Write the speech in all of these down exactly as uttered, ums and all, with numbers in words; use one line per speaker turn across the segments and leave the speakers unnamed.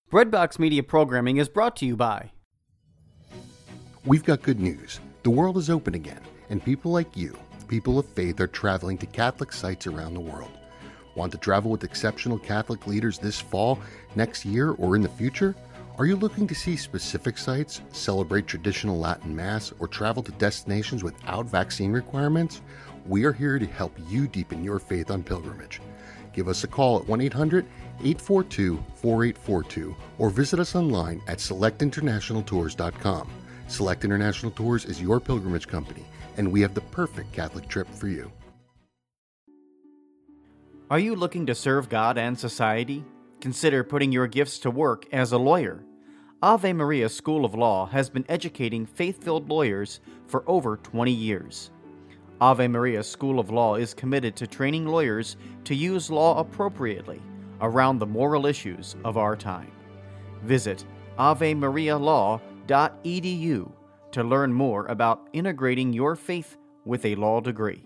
Breadbox Media Programming is brought to you by...
We've got good news. The world is open again, and people like you, people of faith, are traveling to Catholic sites around the world. Want to travel with exceptional Catholic leaders this fall, next year, or in the future? Are you looking to see specific sites, celebrate traditional Latin Mass, or travel to destinations without vaccine requirements? We are here to help you deepen your faith on pilgrimage. Give us a call at one eight hundred, eight four two, four eight four two or visit us online at select international tours dot com. Select International Tours is your pilgrimage company, and we have the perfect Catholic trip for you.
Are you looking to serve God and society? Consider putting your gifts to work as a lawyer. Ave Maria School of Law has been educating faith-filled lawyers for over twenty years. Ave Maria School of Law is committed to training lawyers to use law appropriately around the moral issues of our time. Visit ave maria law dot e d u to learn more about integrating your faith with a law degree.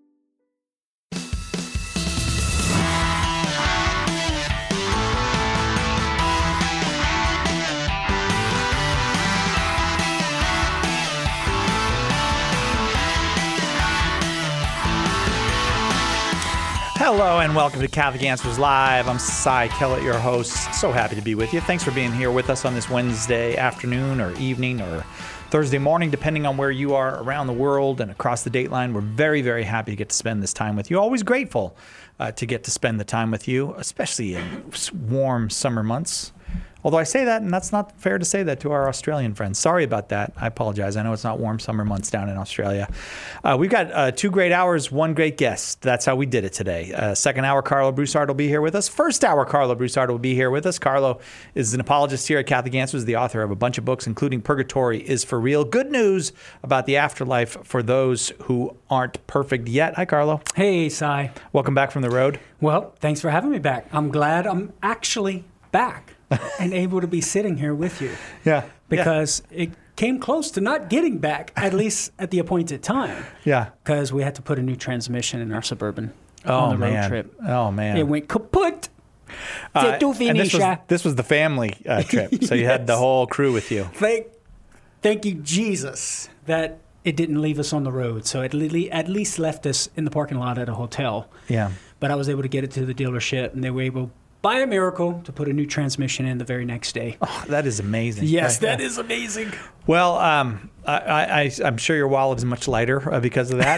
Hello and welcome to Catholic Answers Live. I'm Cy Kellett, your host. So happy to be with you. Thanks for being here with us on this Wednesday afternoon or evening or Thursday morning, depending on where you are around the world and across the date line. We're very, very happy to get to spend this time with you. Always grateful uh, to get to spend the time with you, especially in warm summer months. Although I say that, and that's not fair to say that to our Australian friends. Sorry about that. I apologize. I know it's not warm summer months down in Australia. Uh, we've got uh, two great hours, one great guest. That's how we did it today. Uh, second hour, Carlo Broussard will be here with us. First hour, Carlo Broussard will be here with us. Carlo is an apologist here at Catholic Answers, the author of a bunch of books, including Purgatory is for Real. Good news about the afterlife for those who aren't perfect yet. Hi, Carlo.
Hey, Cy.
Welcome back from the road.
Well, thanks for having me back. I'm glad I'm actually back and able to be sitting here with you.
Yeah.
Because yeah. it came close to not getting back, at least at the appointed time.
Yeah.
Because we had to put a new transmission in our Suburban
oh,
on the
man.
road trip.
Oh, man.
It went kaput.
Uh, and this was, this was the family uh, trip, so you yes. had the whole crew with you.
Thank, thank you, Jesus, that it didn't leave us on the road. So it at least left us in the parking lot at a hotel.
Yeah.
But I was able to get it to the dealership, and they were able, by a miracle, to put a new transmission in the very next day.
Oh, that is amazing.
Yes, that is amazing.
Well, um, I, I, I'm sure your wallet is much lighter uh, because of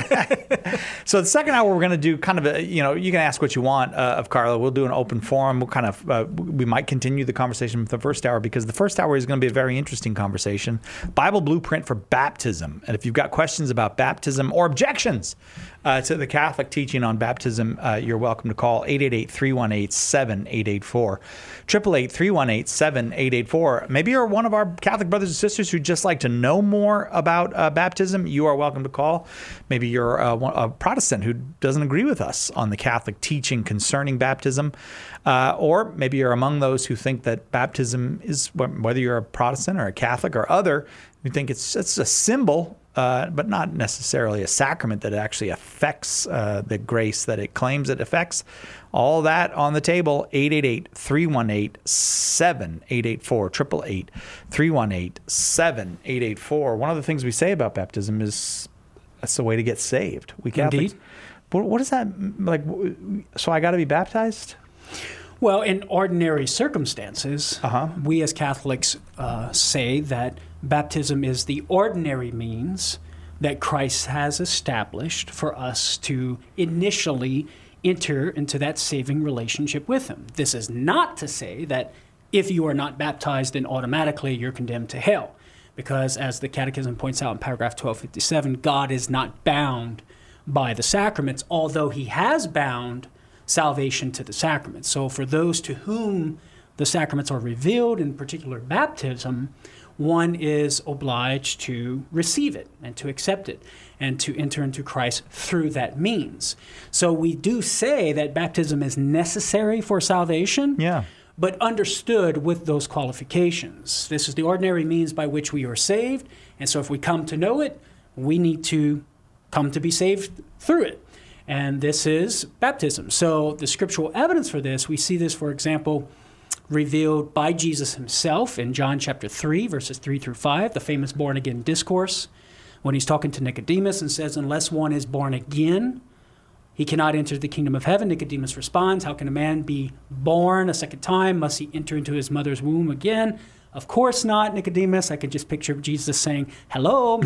that. So the second hour, we're going to do kind of a, you know, you can ask what you want uh, of Carlo. We'll do an open forum. We'll kind of, uh, we might continue the conversation with the first hour because the first hour is going to be a very interesting conversation. Bible blueprint for baptism. And if you've got questions about baptism or objections uh, to the Catholic teaching on baptism, uh, you're welcome to call eight eight eight, three one eight, seven eight eight four. eight eight eight, three one eight, seven eight eight four. Maybe you're one of our Catholic brothers and sisters who just like to know more about uh, baptism. You are welcome to call. Maybe you're uh, a Protestant who doesn't agree with us on the Catholic teaching concerning baptism. Uh, or maybe you're among those who think that baptism is, whether you're a Protestant or a Catholic or other, you think it's, it's a symbol, uh, but not necessarily a sacrament that actually affects uh, the grace that it claims it affects. All that on the table, eight eight eight, three one eight, seven eight eight four, eight eight eight, three one eight, seven eight eight four. One of the things we say about baptism is that's the way to get saved. We Catholics,
Indeed.
What, what is that like? So I got to be baptized?
Well, in ordinary circumstances,
uh-huh.
we as Catholics uh, say that baptism is the ordinary means that Christ has established for us to initially enter into that saving relationship with him. This is not to say that if you are not baptized, then automatically you're condemned to hell. Because as the Catechism points out in paragraph twelve fifty-seven, God is not bound by the sacraments, although he has bound salvation to the sacraments. So for those to whom the sacraments are revealed, in particular baptism, one is obliged to receive it and to accept it and to enter into Christ through that means. So we do say that baptism is necessary for salvation,
yeah,
but understood with those qualifications. This is the ordinary means by which we are saved, and so if we come to know it, we need to come to be saved through it. And this is baptism. So the scriptural evidence for this, we see this, for example, revealed by Jesus himself in John chapter three, verses three through five, the famous born-again discourse, when he's talking to Nicodemus and says, unless one is born again, he cannot enter the kingdom of heaven. Nicodemus responds, how can a man be born a second time? Must he enter into his mother's womb again? Of course not, Nicodemus. I could just picture Jesus saying, hello,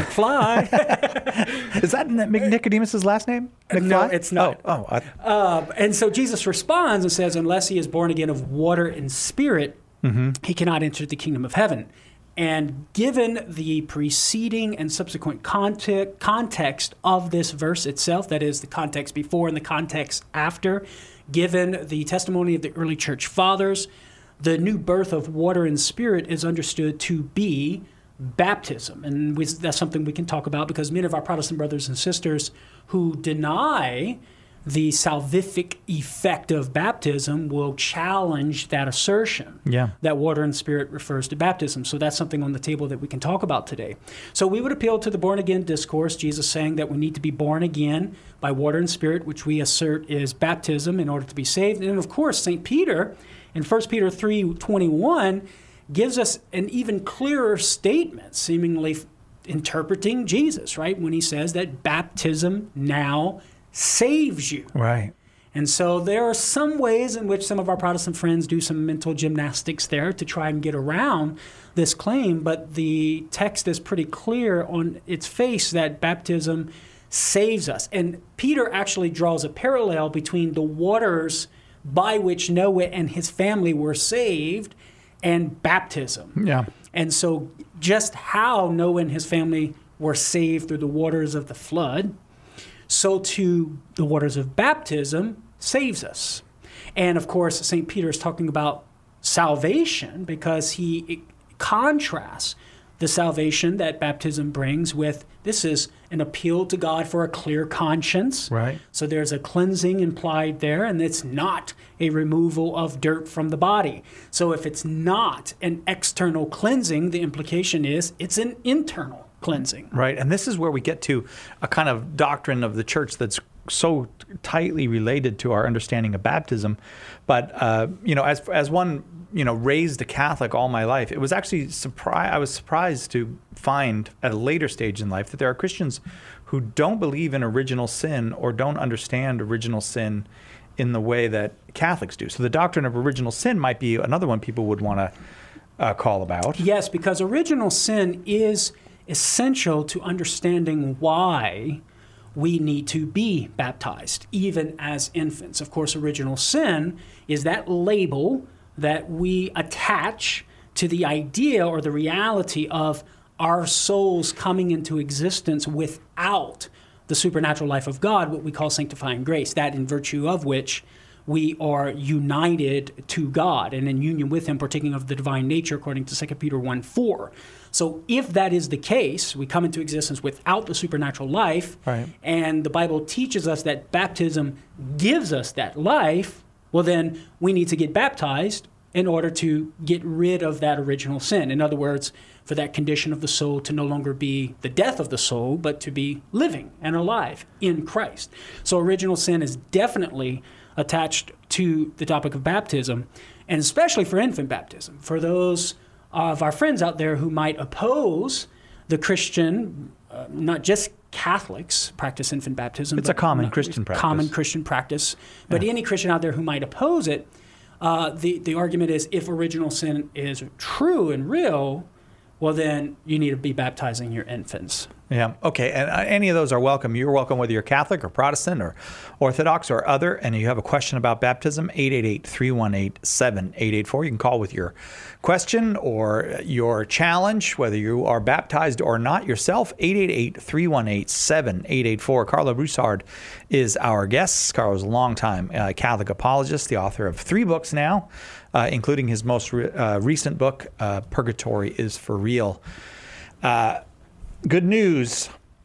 McFly.
Is that Nicodemus' last name? McFly?
No, it's not.
Oh, oh I...
uh, and so Jesus responds and says, unless he is born again of water and spirit, mm-hmm. he cannot enter the kingdom of heaven. And given the preceding and subsequent context, context of this verse itself, that is the context before and the context after, given the testimony of the early church fathers, the new birth of water and spirit is understood to be baptism. And we, that's something we can talk about because many of our Protestant brothers and sisters who deny the salvific effect of baptism will challenge that assertion
yeah.
that water and spirit refers to baptism. So that's something on the table that we can talk about today. So we would appeal to the born-again discourse, Jesus saying that we need to be born again by water and spirit, which we assert is baptism in order to be saved. And of course, Saint Peter in First Peter three twenty-one gives us an even clearer statement, seemingly interpreting Jesus, right, when he says that baptism now saves you.
Right.
And so there are some ways in which some of our Protestant friends do some mental gymnastics there to try and get around this claim, but the text is pretty clear on its face that baptism saves us. And Peter actually draws a parallel between the waters by which Noah and his family were saved and baptism.
Yeah.
And so just how Noah and his family were saved through the waters of the flood, so too the waters of baptism saves us. And of course, Saint Peter is talking about salvation because he contrasts the salvation that baptism brings with, this is an appeal to God for a clear conscience.
Right.
So there's a cleansing implied there, and it's not a removal of dirt from the body. So if it's not an external cleansing, the implication is it's an internal cleansing.
Right. And this is where we get to a kind of doctrine of the church that's so tightly related to our understanding of baptism. But, uh, you know, as as one, you know, raised a Catholic all my life, it was actually surprised. I was surprised to find at a later stage in life that there are Christians who don't believe in original sin or don't understand original sin in the way that Catholics do. So the doctrine of original sin might be another one people would want to uh, call about.
Yes, because original sin is essential to understanding why we need to be baptized, even as infants. Of course, original sin is that label that we attach to the idea or the reality of our souls coming into existence without the supernatural life of God, what we call sanctifying grace, that in virtue of which we are united to God and in union with him, partaking of the divine nature, according to Second Peter one four. So if that is the case, we come into existence without the supernatural life,
right.
and the Bible teaches us that baptism gives us that life, well then we need to get baptized in order to get rid of that original sin. In other words, for that condition of the soul to no longer be the death of the soul, but to be living and alive in Christ. So original sin is definitely attached to the topic of baptism, and especially for infant baptism. For those of our friends out there who might oppose the Christian, uh, not just Catholics practice infant baptism.
It's a common Christian practice.
Common Christian practice. But
Yeah.
any Christian out there who might oppose it, uh, the, the argument is if original sin is true and real, well, then you need to be baptizing your infants.
Yeah. Okay. And uh, any of those are welcome. You're welcome whether you're Catholic or Protestant or Orthodox or other, and you have a question about baptism, eight eight eight, three one eight, seven eight eight four. You can call with your question or your challenge, whether you are baptized or not yourself, eight eight eight, three one eight, seven eight eight four. Carlo Broussard is our guest. Carlo's a longtime uh, Catholic apologist, the author of three books now, uh, including his most re- uh, recent book, uh, Purgatory is for Real. Uh, Good news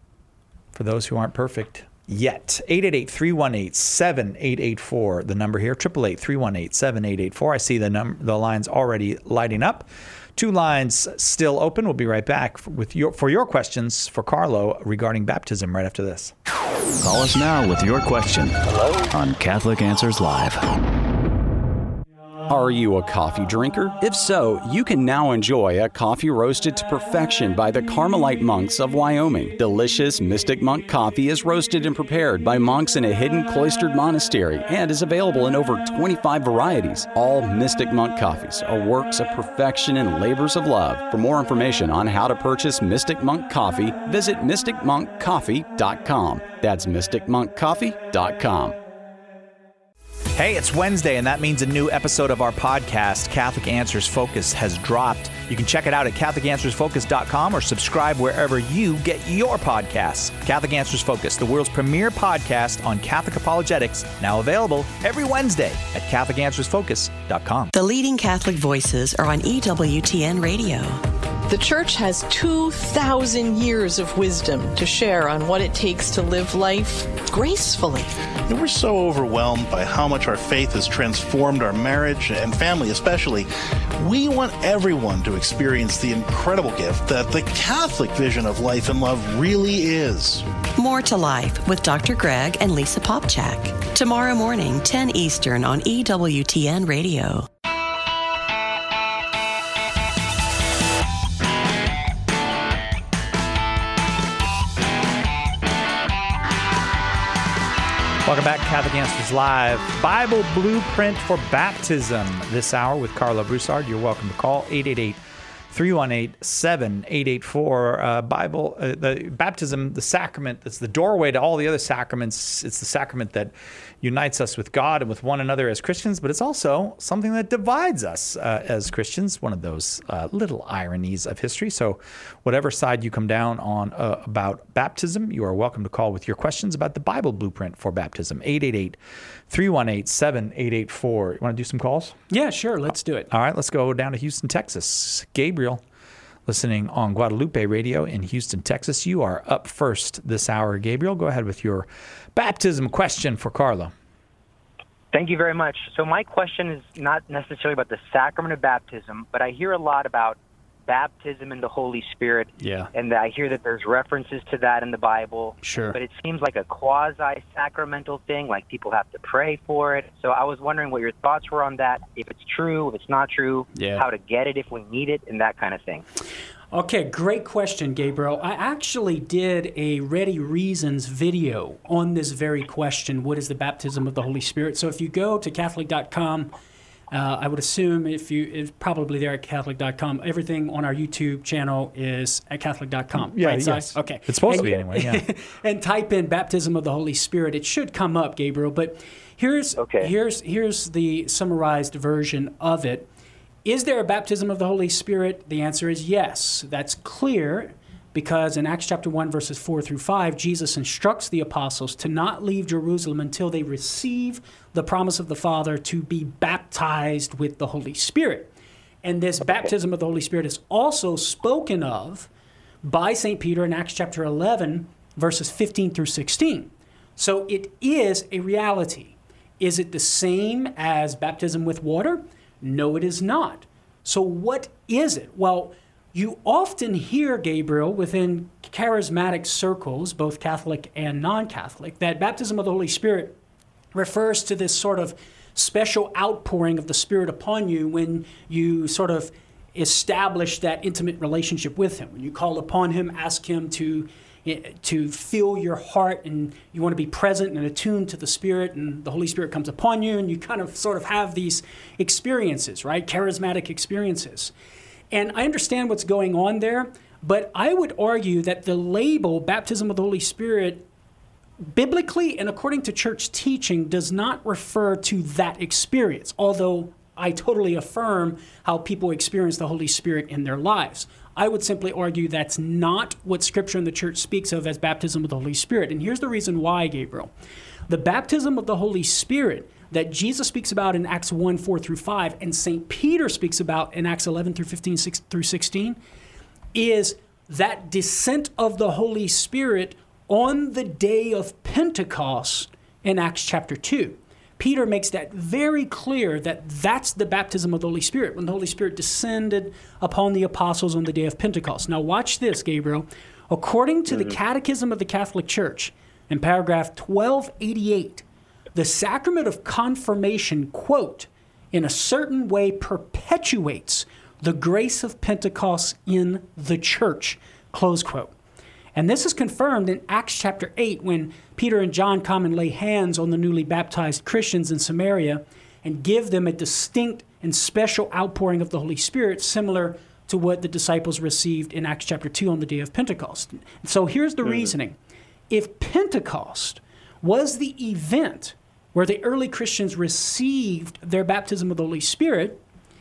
for those who aren't perfect yet. eight eight eight, three one eight, seven eight eight four, the number here, eight eight eight, three one eight, seven eight eight four. I see the num- the lines already lighting up. Two lines still open. We'll be right back with your for your questions for Carlo regarding baptism right after this.
Call us now with your question. Hello? On Catholic Answers Live. Are you a coffee drinker? If so, you can now enjoy a coffee roasted to perfection by the Carmelite monks of Wyoming. Delicious Mystic Monk coffee is roasted and prepared by monks in a hidden cloistered monastery and is available in over twenty-five varieties. All Mystic Monk coffees are works of perfection and labors of love. For more information on how to purchase Mystic Monk coffee, visit mystic monk coffee dot com. That's mystic monk coffee dot com.
Hey, it's Wednesday, and that means a new episode of our podcast, Catholic Answers Focus, has dropped. You can check it out at catholic answers focus dot com or subscribe wherever you get your podcasts. Catholic Answers Focus, the world's premier podcast on Catholic apologetics, now available every Wednesday at catholic answers focus dot com.
The leading Catholic voices are on E W T N Radio.
The Church has two thousand years of wisdom to share on what it takes to live life gracefully.
And we're so overwhelmed by how much our faith has transformed our marriage and family especially. We want everyone to experience the incredible gift that the Catholic vision of life and love really is.
More to Life with Doctor Greg and Lisa Popchak. Tomorrow morning, ten Eastern on E W T N Radio.
Welcome back to Catholic Answers Live. Bible Blueprint for Baptism this hour with Carla Broussard. You're welcome to call eight eight eight, three one eight, seven eight eight four. Uh, Bible, uh, the baptism, the sacrament, it's the doorway to all the other sacraments. It's the sacrament that unites us with God and with one another as Christians, but it's also something that divides us uh, as Christians, one of those uh, little ironies of history. So whatever side you come down on uh, about baptism, you are welcome to call with your questions about the Bible Blueprint for Baptism. eight eight eight, three one eight, seven eight eight four. You want to do some calls?
Yeah, sure. Let's do it.
All right, let's go down to Houston, Texas. Gabriel, listening on Guadalupe Radio in Houston, Texas. You are up first this hour. Gabriel, go ahead with your baptism question for Carla.
Thank you very much. So my question is not necessarily about the sacrament of baptism, but I hear a lot about baptism in the Holy Spirit.
Yeah.
And I hear that there's references to that in the Bible.
Sure.
But it seems like a quasi-sacramental thing, like people have to pray for it. So I was wondering what your thoughts were on that, if it's true, if it's not true,
yeah.
how to get it if we need it, and that kind of thing.
Okay, great question, Gabriel. I actually did a Ready Reasons video on this very question, what is the baptism of the Holy Spirit? So if you go to catholic dot com, uh, I would assume if you, it's probably there at catholic dot com. Everything on our YouTube channel is at catholic dot com.
Yeah,
right,
yes.
Si? Okay.
It's supposed
and,
to be anyway, yeah.
And type in baptism of the Holy Spirit. It should come up, Gabriel. But here's
okay.
here's here's the summarized version of it. Is there a baptism of the Holy Spirit? The answer is yes. That's clear because in Acts chapter one, verses four through five, Jesus instructs the apostles to not leave Jerusalem until they receive the promise of the Father to be baptized with the Holy Spirit. And this baptism of the Holy Spirit is also spoken of by Saint Peter in Acts chapter eleven, verses fifteen through sixteen. So it is a reality. Is it the same as baptism with water? No, it is not. So what is it? Well, you often hear, Gabriel, within charismatic circles, both Catholic and non-Catholic, that baptism of the Holy Spirit refers to this sort of special outpouring of the Spirit upon you when you sort of establish that intimate relationship with Him. When you call upon Him, ask Him to to fill your heart, and you want to be present and attuned to the Spirit, and the Holy Spirit comes upon you, and you kind of sort of have these experiences, right? Charismatic experiences. And I understand what's going on there, but I would argue that the label baptism of the Holy Spirit, biblically and according to church teaching, does not refer to that experience, although I totally affirm how people experience the Holy Spirit in their lives. I would simply argue that's not what Scripture and the Church speaks of as baptism of the Holy Spirit. And here's the reason why, Gabriel. The baptism of the Holy Spirit that Jesus speaks about in Acts one, four through five, and Saint Peter speaks about in Acts eleven through fifteen, six through sixteen, is that descent of the Holy Spirit on the day of Pentecost in Acts chapter two. Peter makes that very clear that that's the baptism of the Holy Spirit, when the Holy Spirit descended upon the apostles on the day of Pentecost. Now watch this, Gabriel. According to mm-hmm. the Catechism of the Catholic Church, in paragraph twelve eighty-eight, the sacrament of confirmation, quote, in a certain way perpetuates the grace of Pentecost in the church, close quote. And this is confirmed in Acts chapter eight when Peter and John come and lay hands on the newly baptized Christians in Samaria and give them a distinct and special outpouring of the Holy Spirit, similar to what the disciples received in Acts chapter two on the day of Pentecost. So here's the mm-hmm. reasoning. If Pentecost was the event where the early Christians received their baptism of the Holy Spirit,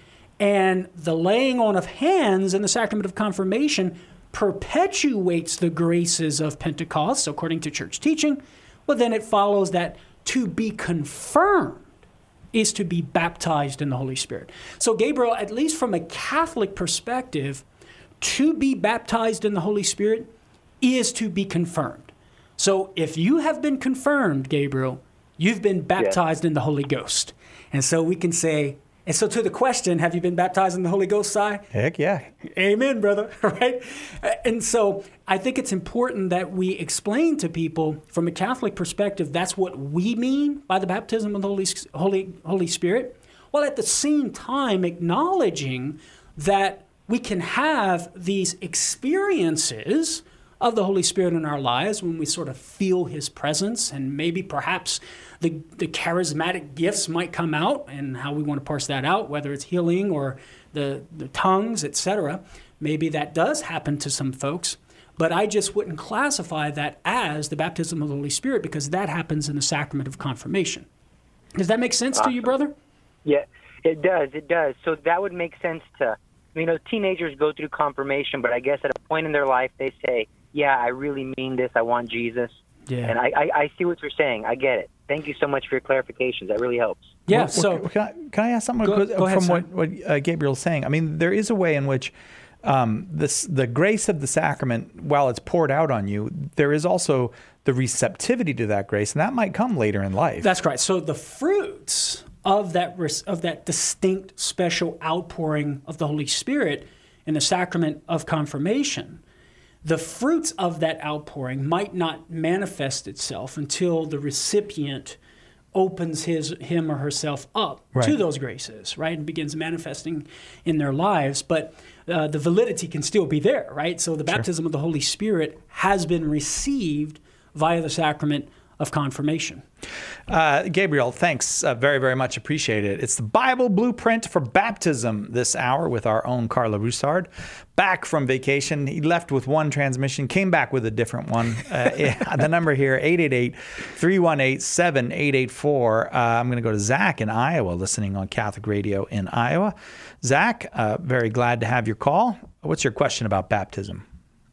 and the laying on of hands in the sacrament of confirmation perpetuates the graces of Pentecost, according to church teaching, well, then it follows that to be confirmed is to be baptized in the Holy Spirit. So, Gabriel, at least from a Catholic perspective, to be baptized in the Holy Spirit is to be confirmed. So, if you have been confirmed, Gabriel, you've been baptized yes. in the Holy Ghost. And so we can say, and so to the question, have you been baptized in the Holy Ghost, Si?
Heck yeah.
Amen, brother, right? And so I think it's important that we explain to people from a Catholic perspective, that's what we mean by the baptism of the Holy, Holy, Holy Spirit, while at the same time acknowledging that we can have these experiences of the Holy Spirit in our lives when we sort of feel his presence, and maybe perhaps the, the charismatic gifts might come out, and how we want to parse that out, whether it's healing or the, the tongues, et cetera. Maybe that does happen to some folks, but I just wouldn't classify that as the baptism of the Holy Spirit because that happens in the sacrament of confirmation. Does that make sense awesome. to you, brother?
Yeah, it does. It does. So that would make sense to, you know, teenagers go through confirmation, but I guess at a point in their life they say, yeah, I really mean this. I want Jesus. Yeah. And I, I, I see what you're saying. I get it. Thank you so much for your clarifications. That really helps.
Yeah.
Well,
so
can I, can I ask something
go, go ahead,
from what, what uh, Gabriel's saying? I mean, there is a way in which um, this the grace of the sacrament, while it's poured out on you, there is also the receptivity to that grace, and that might come later in life.
That's right. So the fruits of that of that distinct, special outpouring of the Holy Spirit in the sacrament of confirmation, the fruits of that outpouring might not manifest itself until the recipient opens his him or herself up right. to those graces, right, and begins manifesting in their lives. But uh, the validity can still be there, right? So the baptism sure. of the Holy Spirit has been received via the sacrament of confirmation.
Uh, Gabriel, thanks uh, very, very much. Appreciate it. It's the Bible Blueprint for Baptism this hour with our own Carla Roussard. Back from vacation. He left with one transmission, came back with a different one. Uh, yeah, the number here, eight eight eight, three one eight, seven eight eight four. Uh, I'm going to go to Zach in Iowa, listening on Catholic Radio in Iowa. Zach, uh, very glad to have your call. What's your question about baptism?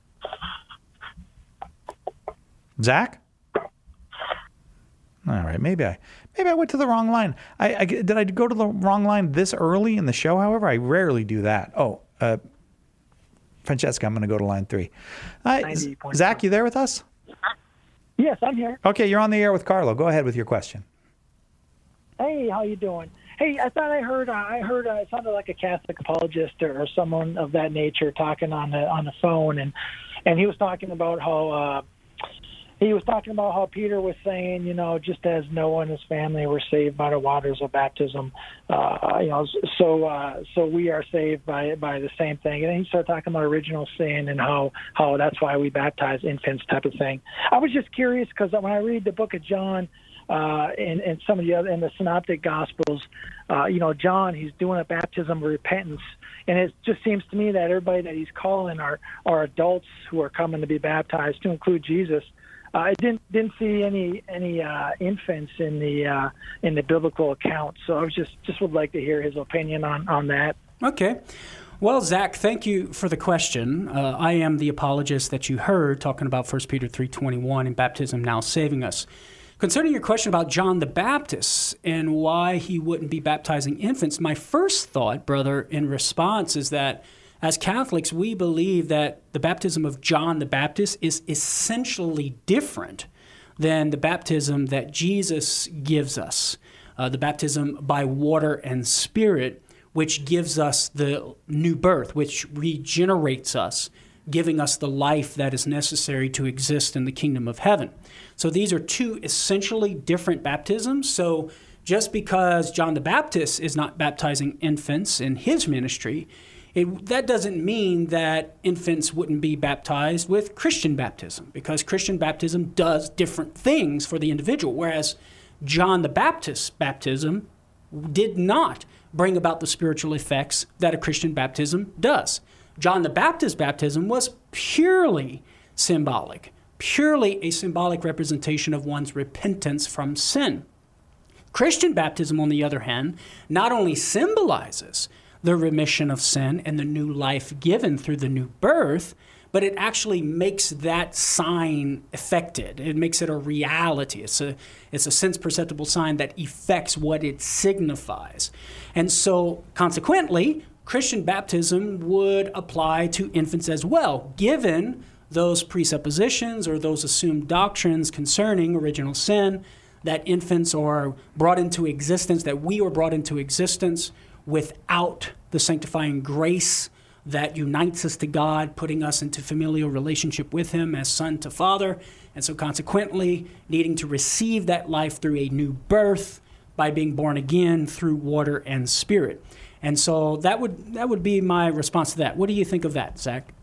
Zach? All right, maybe I maybe I went to the wrong line. I, I did I go to the wrong line this early in the show? However, I rarely do that. Oh, uh, Francesca, I'm going to go to line three. Uh, Zach, you there with us?
Yes, I'm here.
Okay, you're on the air with Carlo. Go ahead with your question.
Hey, how you doing? Hey, I thought I heard uh, I heard uh, it sounded like a Catholic apologist or, or someone of that nature talking on the on the phone, and and he was talking about how. Uh, He was talking about how Peter was saying, you know, just as Noah and his family were saved by the waters of baptism, uh, you know, so uh, so we are saved by by the same thing. And then he started talking about original sin and how, how that's why we baptize infants type of thing. I was just curious because when I read the book of John uh, and, and some of the other, in the Synoptic Gospels, uh, you know, John, he's doing a baptism of repentance. And it just seems to me that everybody that he's calling are, are adults who are coming to be baptized, to include Jesus. Uh, I didn't didn't see any any uh, infants in the uh, in the biblical account, so I was just, just would like to hear his opinion on, on that.
Okay, well, Zach, thank you for the question. Uh, I am the apologist that you heard talking about First Peter three twenty-one and baptism now saving us. Concerning your question about John the Baptist and why he wouldn't be baptizing infants, my first thought, brother, in response is that as Catholics, we believe that the baptism of John the Baptist is essentially different than the baptism that Jesus gives us, uh, the baptism by water and spirit, which gives us the new birth, which regenerates us, giving us the life that is necessary to exist in the kingdom of heaven. So these are two essentially different baptisms. So just because John the Baptist is not baptizing infants in his ministry, it, that doesn't mean that infants wouldn't be baptized with Christian baptism, because Christian baptism does different things for the individual, whereas John the Baptist's baptism did not bring about the spiritual effects that a Christian baptism does. John the Baptist's baptism was purely symbolic, purely a symbolic representation of one's repentance from sin. Christian baptism, on the other hand, not only symbolizes the remission of sin and the new life given through the new birth, but it actually makes that sign effected. It makes it a reality. It's a, it's a sense-perceptible sign that effects what it signifies. And so, consequently, Christian baptism would apply to infants as well, given those presuppositions or those assumed doctrines concerning original sin, that infants are brought into existence, that we are brought into existence without the sanctifying grace that unites us to God, putting us into familial relationship with Him as son to father, and so consequently needing to receive that life through a new birth by being born again through water and spirit. And so that would that would be my response to that. What do you think of that, Zach?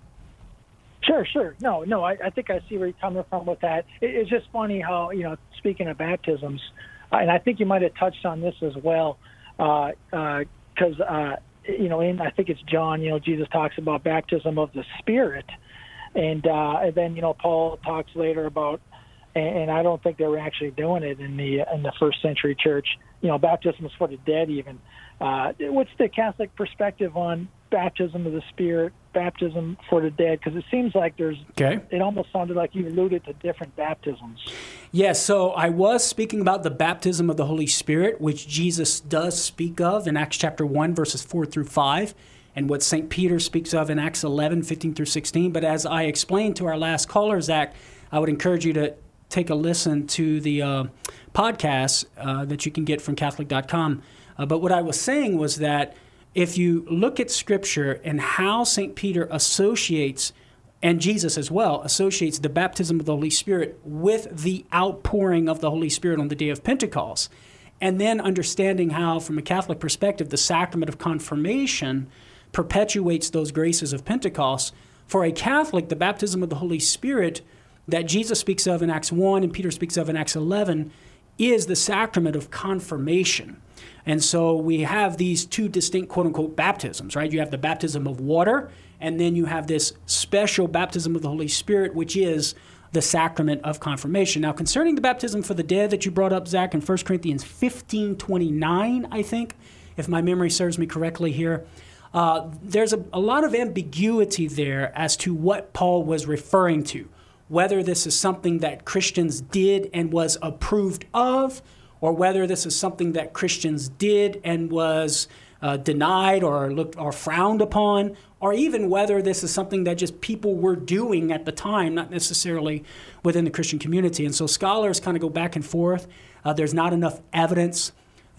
Sure, sure. No, no, I, I think I see where you're coming from with that. It, it's just funny how, you know, speaking of baptisms, uh, and I think you might have touched on this as well, because, uh, uh, uh, you know, in, I think it's John, you know, Jesus talks about baptism of the Spirit. And, uh, and then, you know, Paul talks later about, and, and I don't think they were actually doing it in the in the first century church, you know, baptisms for the dead even. Uh, what's the Catholic perspective on baptism of the Spirit, baptism for the dead? Because it seems like there's, okay. It almost sounded like you alluded to different baptisms.
Yes, so I was speaking about the baptism of the Holy Spirit, which Jesus does speak of in Acts chapter one, verses four through five, and what Saint Peter speaks of in Acts eleven, fifteen through sixteen. But as I explained to our last caller, Zach, I would encourage you to take a listen to the uh, podcast uh, that you can get from Catholic dot com. Uh, but what I was saying was that if you look at Scripture and how Saint Peter associates, and Jesus as well, associates the baptism of the Holy Spirit with the outpouring of the Holy Spirit on the day of Pentecost, and then understanding how, from a Catholic perspective, the sacrament of confirmation perpetuates those graces of Pentecost, for a Catholic, the baptism of the Holy Spirit that Jesus speaks of in Acts one and Peter speaks of in Acts eleven is the sacrament of confirmation. And so we have these two distinct quote-unquote baptisms, right? You have the baptism of water, and then you have this special baptism of the Holy Spirit, which is the sacrament of confirmation. Now, concerning the baptism for the dead that you brought up, Zach, in First Corinthians fifteen twenty-nine, I think, if my memory serves me correctly here, uh, there's a, a lot of ambiguity there as to what Paul was referring to, whether this is something that Christians did and was approved of, or whether this is something that Christians did and was uh, denied or looked or frowned upon, or even whether this is something that just people were doing at the time, not necessarily within the Christian community. And so scholars kind of go back and forth. Uh, there's not enough evidence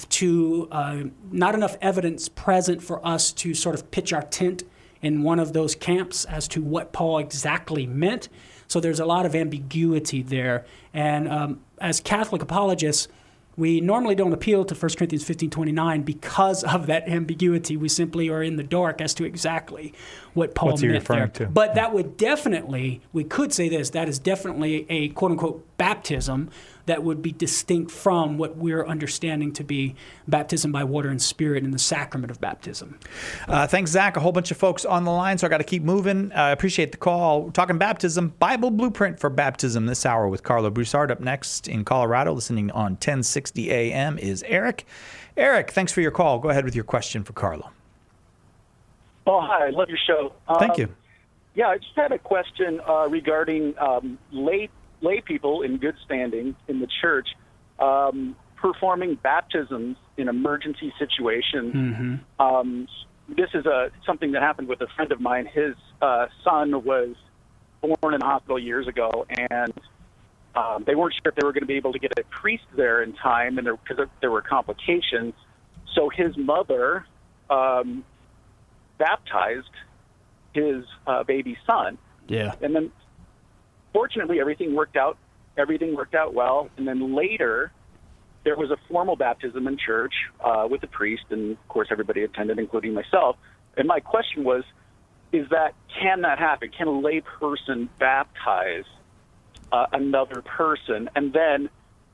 to uh, not enough evidence present for us to sort of pitch our tent in one of those camps as to what Paul exactly meant. So there's a lot of ambiguity there. And um, as Catholic apologists, we normally don't appeal to First Corinthians fifteen twenty-nine because of that ambiguity. We simply are in the dark as to exactly what Paul
What's he
meant
referring
there.
to?
But that would definitely, we could say this, that is definitely a quote-unquote baptism that would be distinct from what we're understanding to be baptism by water and spirit in the sacrament of baptism.
Uh, thanks, Zach. A whole bunch of folks on the line, so I got to keep moving. I uh, appreciate the call. We're talking baptism, Bible Blueprint for Baptism this hour with Carlo Broussard. Up next in Colorado, listening on ten sixty A M is Eric. Eric, thanks for your call. Go ahead with your question for Carlo.
Oh, hi. I love your show.
Thank
um,
you.
Yeah, I just had a question uh, regarding um, lay, lay people in good standing in the church um, performing baptisms in emergency situations.
Mm-hmm.
Um, this is a, something that happened with a friend of mine. His uh, son was born in the hospital years ago, and um, they weren't sure if they were going to be able to get a priest there in time, and because there, there were complications. So his mother um, baptized his uh, baby son.
Yeah.
And then, fortunately, everything worked out. Everything worked out well. And then later, there was a formal baptism in church uh, with the priest, and of course everybody attended, including myself. And my question was, is that, can that happen? Can a lay person baptize uh, another person? And then,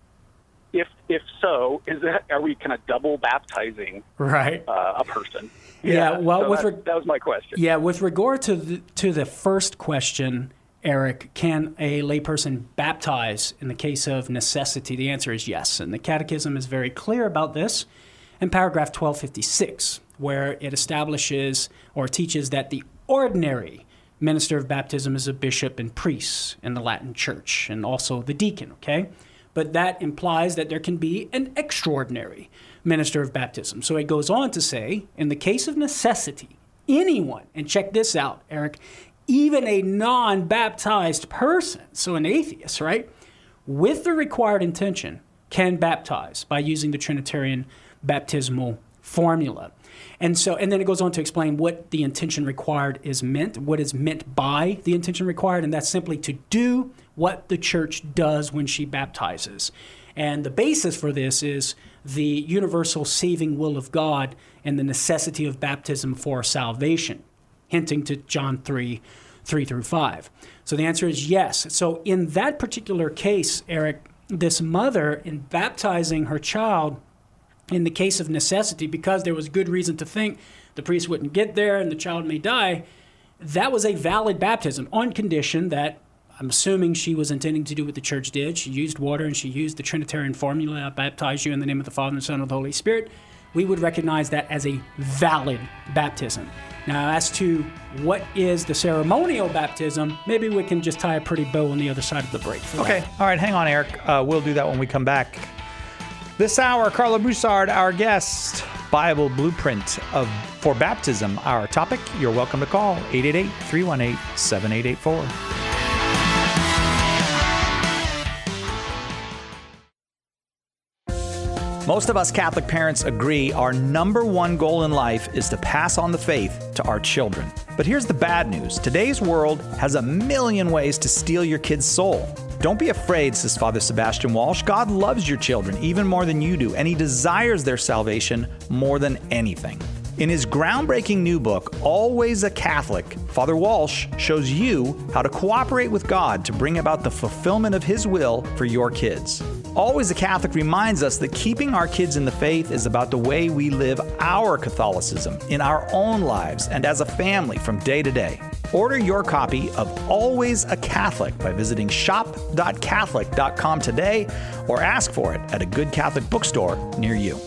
if if so, is that, are we kind of double baptizing
right.
uh, a person?
Yeah,
yeah
well,
so
with
that,
re-
that was my question.
Yeah, with regard to the, to the first question, Eric, can a layperson baptize in the case of necessity? The answer is yes, and the Catechism is very clear about this in paragraph twelve fifty-six, where it establishes or teaches that the ordinary minister of baptism is a bishop and priest in the Latin Church, and also the deacon, okay? But that implies that there can be an extraordinary minister of baptism. So it goes on to say, in the case of necessity, anyone, and check this out, Eric, even a non-baptized person, so an atheist, right, with the required intention, can baptize by using the Trinitarian baptismal formula. And so, and then it goes on to explain what the intention required is meant, what is meant by the intention required, and that's simply to do what the church does when she baptizes. And the basis for this is the universal saving will of God and the necessity of baptism for salvation, hinting to John three, three through five. So the answer is yes. So in that particular case, Eric, this mother, in baptizing her child, in the case of necessity, because there was good reason to think the priest wouldn't get there and the child may die, that was a valid baptism on condition that, I'm assuming she was intending to do what the church did. She used water and she used the Trinitarian formula, I baptize you in the name of the Father and the Son and of the Holy Spirit. We would recognize that as a valid baptism. Now, as to what is the ceremonial baptism, maybe we can just tie a pretty bow on the other side of the break. For
okay.
that.
All right. Hang on, Eric. Uh, we'll do that when we come back. This hour, Carla Broussard, our guest, Bible Blueprint of for Baptism, our topic. You're welcome to call eight eight eight, three one eight, seven eight eight four. Most of us Catholic parents agree our number one goal in life is to pass on the faith to our children. But here's the bad news. Today's world has a million ways to steal your kid's soul. Don't be afraid, says Father Sebastian Walsh. God loves your children even more than you do, and He desires their salvation more than anything. In his groundbreaking new book, Always a Catholic, Father Walsh shows you how to cooperate with God to bring about the fulfillment of His will for your kids. Always a Catholic reminds us that keeping our kids in the faith is about the way we live our Catholicism in our own lives and as a family from day to day. Order your copy of Always a Catholic by visiting shop dot catholic dot com today or ask for it at a good Catholic bookstore near you.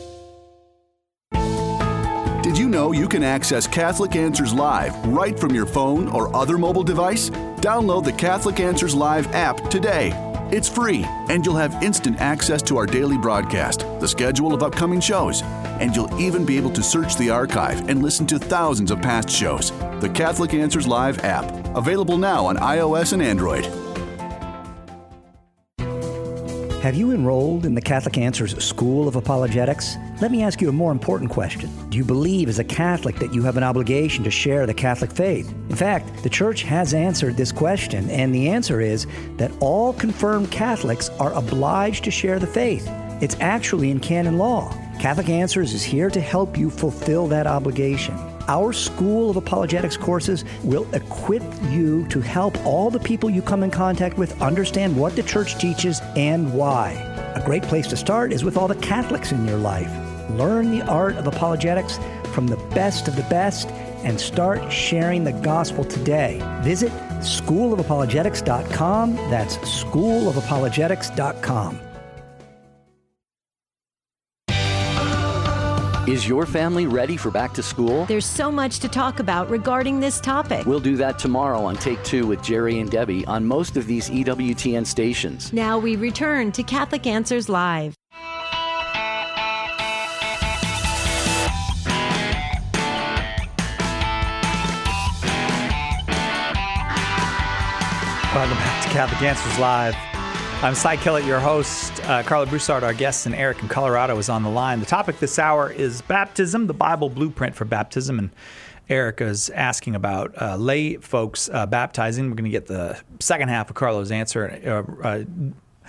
Did you know you can access Catholic Answers Live right from your phone or other mobile device? Download the Catholic Answers Live app today. It's free, and you'll have instant access to our daily broadcast, the schedule of upcoming shows, and you'll even be able to search the archive and listen to thousands of past shows. The Catholic Answers Live app, available now on iOS and Android.
Have you enrolled in the Catholic Answers School of Apologetics? Let me ask you a more important question. Do you believe as a Catholic that you have an obligation to share the Catholic faith? In fact, the Church has answered this question, and the answer is that all confirmed Catholics are obliged to share the faith. It's actually in canon law. Catholic Answers is here to help you fulfill that obligation. Our School of Apologetics courses will equip you to help all the people you come in contact with understand what the Church teaches and why. A great place to start is with all the Catholics in your life. Learn the art of apologetics from the best of the best and start sharing the gospel today. Visit school of apologetics dot com. That's school of apologetics dot com.
Is your family ready for back to school?
There's so much to talk about regarding this topic.
We'll do that tomorrow on Take Two with Jerry and Debbie on most of these E W T N stations.
Now we return to Catholic Answers Live.
Welcome back to Catholic Answers Live. I'm Cy Kellett, your host. Uh, Carla Broussard, our guest, and Eric in Colorado is on the line. The topic this hour is baptism, the Bible blueprint for baptism. And Eric is asking about uh, lay folks uh, baptizing. We're going to get the second half of Carla's answer uh, uh,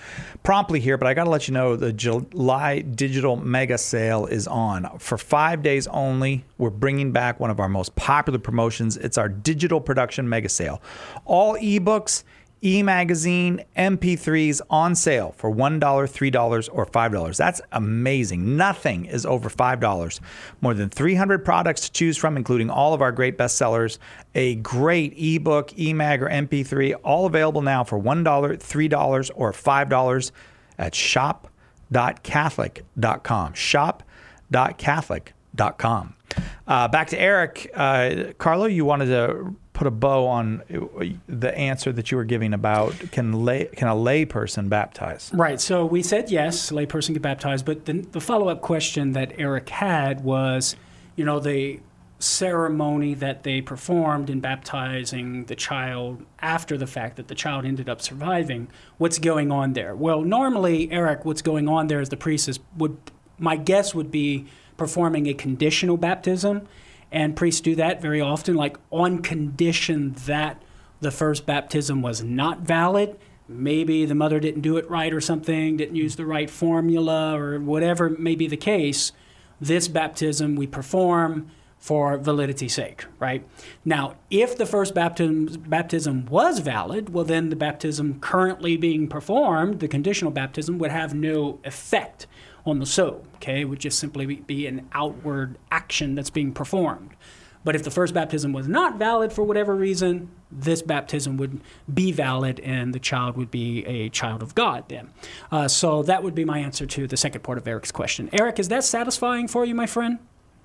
promptly here, but I got to let you know the July digital mega sale is on. For five days only, we're bringing back one of our most popular promotions. It's our digital production mega sale. All ebooks, e-magazine, M P threes on sale for one dollar, three dollars, or five dollars. That's amazing. Nothing is over five dollars. More than three hundred products to choose from, including all of our great bestsellers, a great ebook, e-mag, or M P three, all available now for one dollar, three dollars, or five dollars at shop dot catholic dot com. shop dot catholic dot com. Uh, back to Eric. Uh, Carlo, you wanted to put a bow on the answer that you were giving about can lay can a lay person baptize?
Right. So we said yes, lay person can baptize, but the, the follow-up question that Eric had was, you know, the ceremony that they performed in baptizing the child after the fact that the child ended up surviving. What's going on there? Well, normally, Eric, what's going on there is the priest is would my guess would be performing a conditional baptism. And priests do that very often, like on condition that the first baptism was not valid. Maybe the mother didn't do it right or something, didn't use the right formula or whatever may be the case. This baptism we perform for validity's sake, right? Now, if the first baptism, baptism was valid, well, then the baptism currently being performed, the conditional baptism, would have no effect on the soul, okay? It would just simply be an outward action that's being performed. But if the first baptism was not valid for whatever reason, this baptism would be valid and the child would be a child of God then. Uh, so that would be my answer to the second part of Eric's question. Eric, is that satisfying for you, my friend?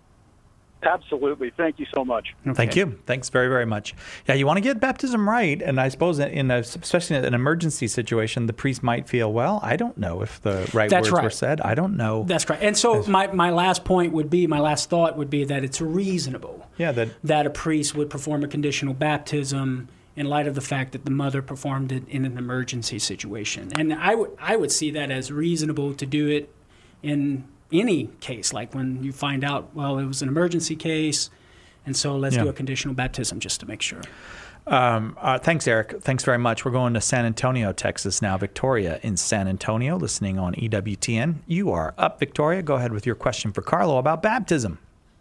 Absolutely. Thank you so much.
Okay. Thank you. Thanks very, very much. Yeah, you want to get baptism right. And I suppose in a, especially in an emergency situation, the priest might feel, well, I don't know if the right
That's
words
right.
were said. I don't know.
That's right. And so my, my last point would be, my last thought would be that it's reasonable
yeah, that,
that a priest would perform a conditional baptism in light of the fact that the mother performed it in an emergency situation. And I would I would see that as reasonable to do it in any case, like when you find out, well, it was an emergency case, and so let's
yeah.
do a conditional baptism just to make sure.
Um, uh, thanks, Eric. Thanks very much. We're going to San Antonio, Texas now. Victoria in San Antonio, listening on E W T N. You are up, Victoria. Go ahead with your question for Carlo about baptism.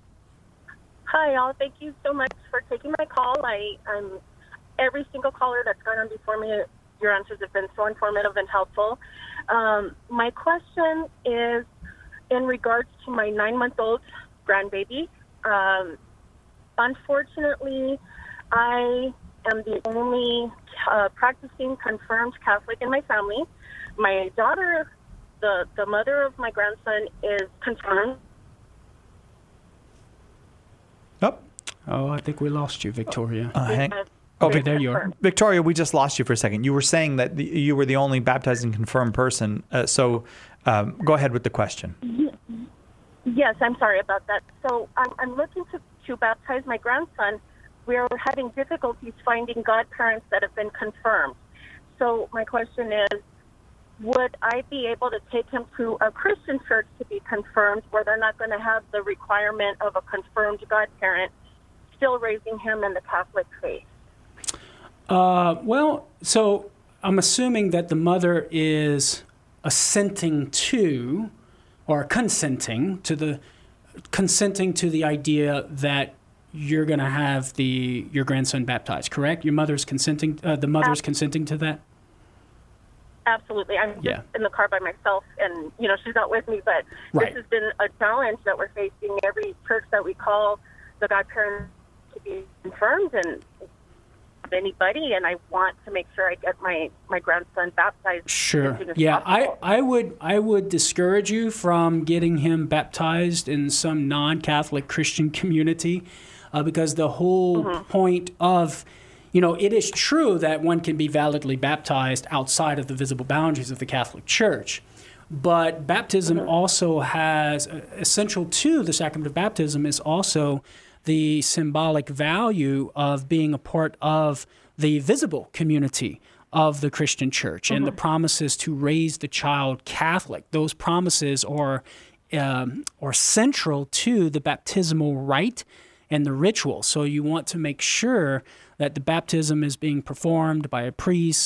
Hi, all. Thank you so much for taking my call. I, I'm every single caller that's gone on before me, your answers have been so informative and helpful. Um, my question is in regards to my nine-month-old grandbaby. Um, unfortunately, I am the only uh, practicing confirmed Catholic in my family. My daughter, the, the mother of my grandson, is confirmed.
Oh,
oh I think we lost you, Victoria.
Uh, hang- Oh,
okay, there you are.
Victoria, we just lost you for a second. You were saying that the, you were the only baptized and confirmed person. Uh, so um, go ahead with the question.
Yes, I'm sorry about that. So I'm, I'm looking to, to baptize my grandson. We're having difficulties finding godparents that have been confirmed. So my question is, would I be able to take him to a Christian church to be confirmed where they're not going to have the requirement of a confirmed godparent, still raising him in the Catholic faith?
Uh, well, so I'm assuming that the mother is assenting to, or consenting to the, consenting to the idea that you're going to have the your grandson baptized. Correct? Your mother's consenting. Uh, the mother's consenting to that.
Absolutely. I'm just
Yeah.
in the car by myself, and you know she's not with me. But
Right.
this has been a challenge that we're facing. Every church that we call, the godparents to be confirmed, and anybody, and I want to make sure I get my, my grandson baptized.
Sure.
as soon as
Yeah,
possible.
I, I would I would discourage you from getting him baptized in some non-Catholic Christian community, uh, because the whole
Mm-hmm.
point of, you know, it is true that one can be validly baptized outside of the visible boundaries of the Catholic Church. But baptism
Mm-hmm.
also has, uh, essential to the sacrament of baptism is also the symbolic value of being a part of the visible community of the Christian Church and the promises to raise the child Catholic. Those promises are, um, are central to the baptismal rite and the ritual. So you want to make sure that the baptism is being performed by a priest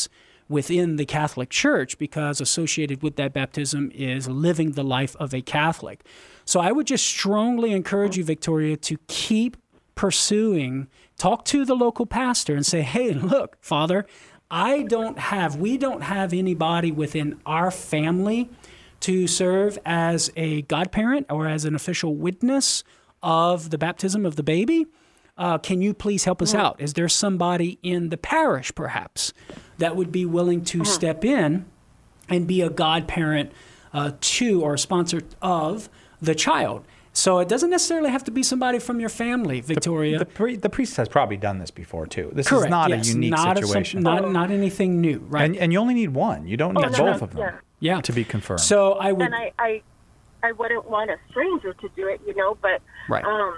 within the Catholic Church, because associated with that baptism is living the life of a Catholic. So I would just strongly encourage you, Victoria, to keep pursuing, talk to the local pastor and say, hey, look, Father, I don't have, we don't have anybody within our family to serve as a godparent or as an official witness of the baptism of the baby. Uh, can you please help us out? Is there somebody in the parish, perhaps, that would be willing to step in and be a godparent uh, to or sponsor of the child? So it doesn't necessarily have to be somebody from your family, Victoria.
The, the, pri- the priest has probably done this before, too. This
Correct,
is not
yes,
a unique
not
situation.
A, not, not anything new, right?
And, and you only need one. You don't
Oh,
need
no,
both
no,
of them
yeah.
Yeah.
to be confirmed.
So I would...
And I, I, I wouldn't want a stranger to do it, you know, but
Right.
um,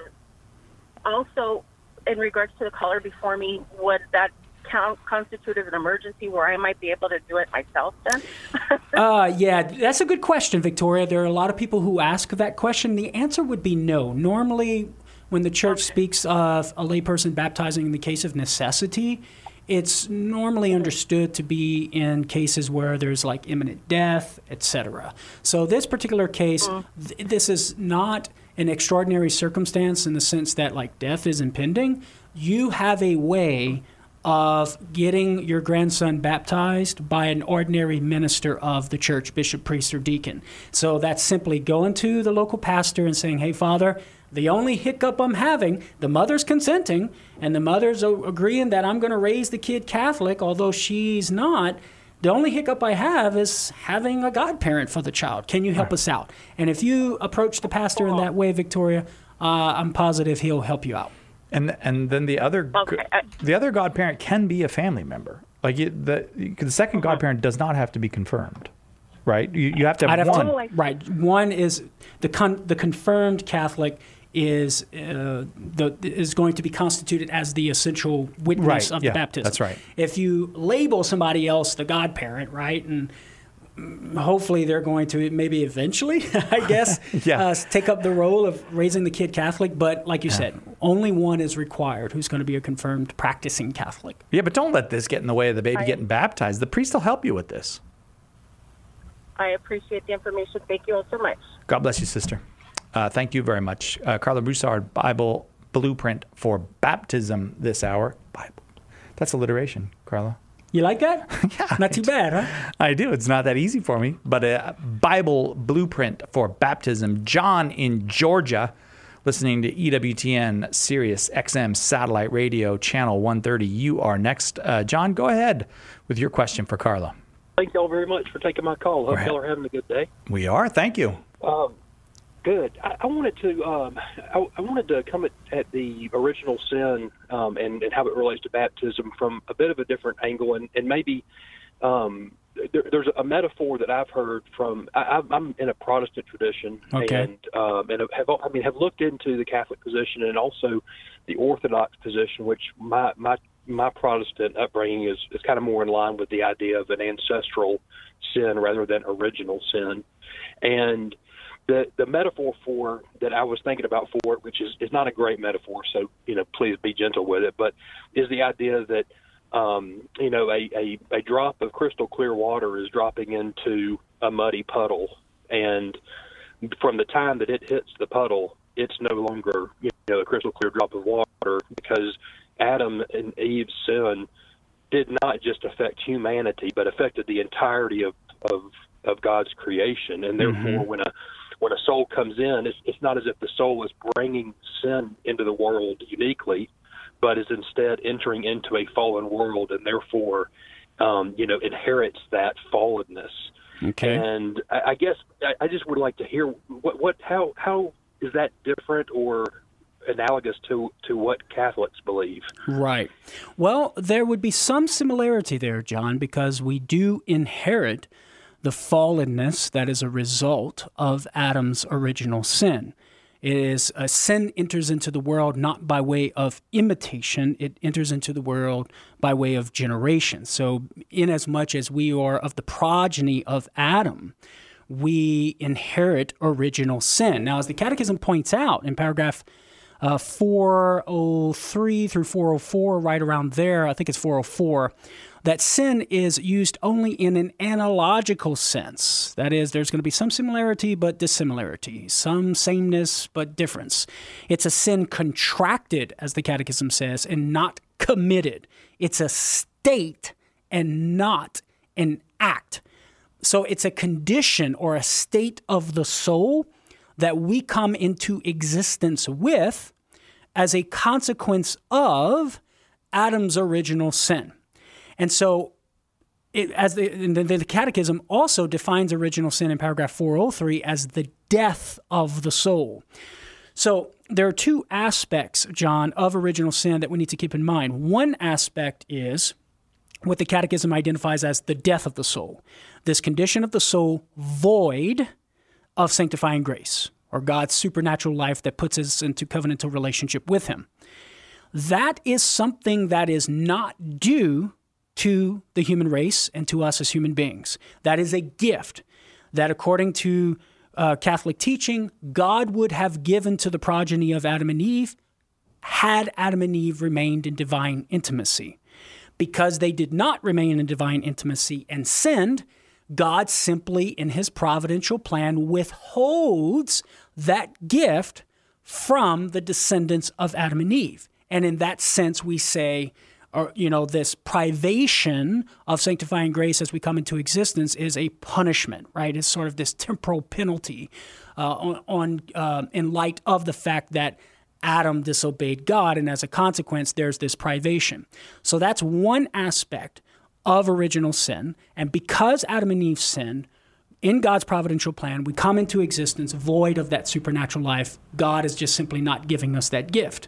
also, in regards to the caller before me, would that count, constitute as an emergency where I might be able to do it myself then?
uh, yeah, that's a good question, Victoria. There are a lot of people who ask that question. The answer would be no. Normally, when the church okay. speaks of a layperson baptizing in the case of necessity, it's normally understood to be in cases where there's like imminent death, et cetera. So this particular case, mm. th- this is not an extraordinary circumstance in the sense that like death is impending. You have a way of getting your grandson baptized by an ordinary minister of the church, bishop, priest, or deacon. So that's simply going to the local pastor and saying, hey, Father, the only hiccup I'm having, the mother's consenting, and the mother's agreeing that I'm going to raise the kid Catholic, although she's not. The only hiccup I have is having a godparent for the child. Can you help right. us out? And if you approach the pastor in that way, Victoria, uh, I'm positive he'll help you out.
And and then the other
okay.
the other godparent can be a family member. Like it, the the second
okay.
godparent does not have to be confirmed, right? You you have to have
I'd
one.
Have to, right. One is the con, the confirmed Catholic is uh, the is going to be constituted as the essential witness
right.
of
yeah,
the baptism.
That's right.
If you label somebody else the godparent, right, and hopefully they're going to maybe eventually, I guess,
yeah.
uh, take up the role of raising the kid Catholic. But like you
yeah.
said, only one is required who's going to be a confirmed practicing Catholic.
Yeah, but don't let this get in the way of the baby
I,
getting baptized. The priest will help you with this.
I appreciate the information. Thank you all so much.
God bless you, sister. Uh, thank you very much. Uh, Carla Broussard, Bible Blueprint for Baptism this hour. Bible. That's alliteration, Carla.
You like that?
Yeah.
Not too bad, huh?
I do. It's not that easy for me. But a Bible Blueprint for Baptism. John in Georgia, listening to E W T N Sirius X M Satellite Radio, Channel one thirty. You are next. Uh, John, go ahead with your question for Carla.
Thank you all very much for taking my call. Hope
Right.
y'all are having a good day.
We are. Thank you.
Um, good. I, I wanted to um, I, I wanted to come at, at the original sin um, and, and how it relates to baptism from a bit of a different angle, and, and maybe um, there, there's a metaphor that I've heard from. I, I'm in a Protestant tradition,
okay.
and um, and have I mean have looked into the Catholic position and also the Orthodox position, which my my my Protestant upbringing is, is kind of more in line with the idea of an ancestral sin rather than original sin. And the the metaphor for that I was thinking about for it, which is, is not a great metaphor, so, you know, please be gentle with it, but is the idea that, um, you know, a, a, a drop of crystal clear water is dropping into a muddy puddle. And from the time that it hits the puddle, it's no longer, you know, a crystal clear drop of water, because Adam and Eve's sin did not just affect humanity, but affected the entirety of, of, of God's creation. And therefore, mm-hmm. when a when a soul comes in, it's, it's not as if the soul is bringing sin into the world uniquely, but is instead entering into a fallen world, and therefore, um, you know, inherits that fallenness.
Okay.
And I, I guess I, I just would like to hear what, what how how is that different or analogous to, to what Catholics believe?
Right. Well, there would be some similarity there, John, because we do inherit the fallenness that is a result of Adam's original sin. It is uh, sin enters into the world not by way of imitation, it enters into the world by way of generation. So inasmuch as we are of the progeny of Adam, we inherit original sin. Now, as the Catechism points out in paragraph uh, four oh three through four oh four, right around there, I think it's four oh four, that sin is used only in an analogical sense. That is, there's going to be some similarity but dissimilarity, some sameness but difference. It's a sin contracted, as the Catechism says, and not committed. It's a state and not an act. So it's a condition or a state of the soul that we come into existence with as a consequence of Adam's original sin. And so it, as the, the, the Catechism also defines original sin in paragraph four oh three as the death of the soul. So there are two aspects, John, of original sin that we need to keep in mind. One aspect is what the Catechism identifies as the death of the soul, this condition of the soul void of sanctifying grace, or God's supernatural life that puts us into covenantal relationship with him. That is something that is not due to the human race and to us as human beings. That is a gift that, according to uh, Catholic teaching, God would have given to the progeny of Adam and Eve had Adam and Eve remained in divine intimacy. Because they did not remain in divine intimacy and sinned, God simply, in his providential plan, withholds that gift from the descendants of Adam and Eve. And in that sense, we say, or, you know, this privation of sanctifying grace as we come into existence is a punishment, right? It's sort of this temporal penalty uh, on, on uh, in light of the fact that Adam disobeyed God, and as a consequence, there's this privation. So that's one aspect of original sin. And because Adam and Eve sinned, in God's providential plan, we come into existence void of that supernatural life. God is just simply not giving us that gift.